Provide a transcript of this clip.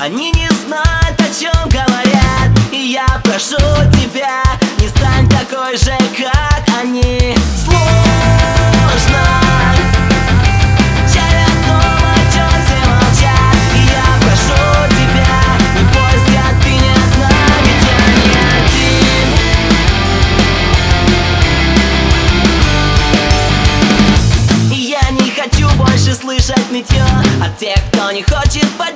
Они не знают, о чем говорят. И я прошу тебя, не стань такой же, как они. Сложно чай о том, о чем все молчат. И я прошу тебя, не бойся, ты не одна, ведь я не один. И я не хочу больше слышать нытье от тех, кто не хочет поддержать.